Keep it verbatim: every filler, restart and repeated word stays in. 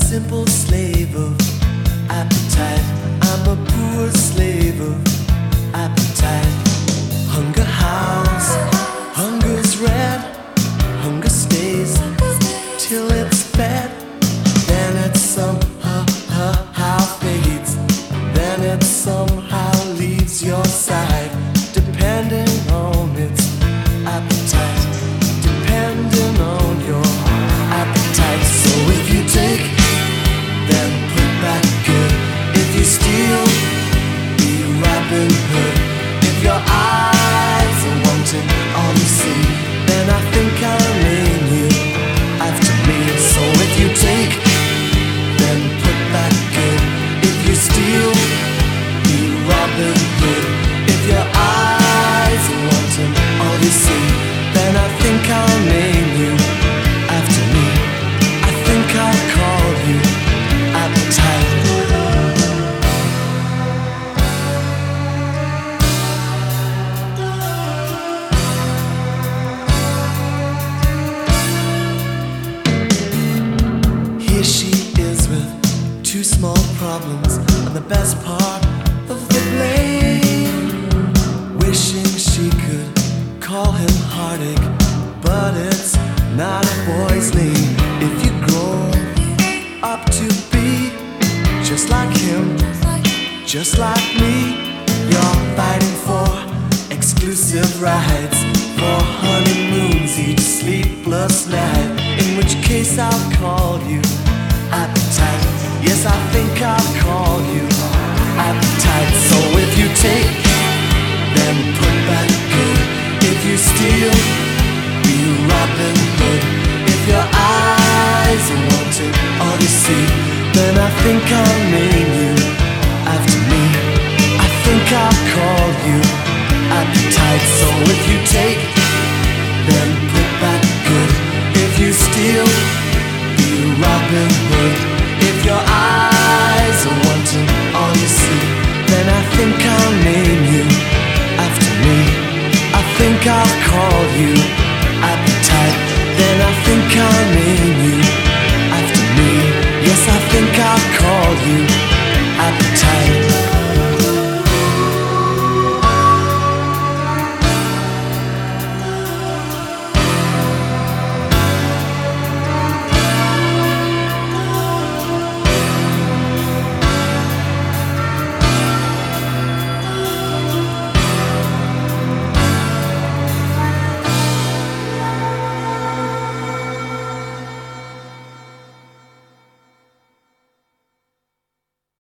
simple slave of appetite. I'm a poor slave of appetite. Hunger howls, hunger's red. Hunger stays till it's fed. Then it somehow fades. Then it somehow leaves your side. Depending on its appetite. Depending on your appetite. So if you take, then put back good. If you steal, be Robin Hood. If your eyes are wanting all you see, then I think I'll name you after me. So if you take, then put back good. If you steal, be Robin Hood. If your eyes are wanting all you see, then I think I'll name you after me. I think I'll call you appetite. Here she is with two small problems and the best part of the blame. Wishing she could call him heartache, but it's not a boy's name. If you grow up to be just like him, just like me, you're fighting for exclusive rights, for honeymoons each sleepless night. In which case I'll call you appetite. Yes, I think I'll call you appetite. So if you take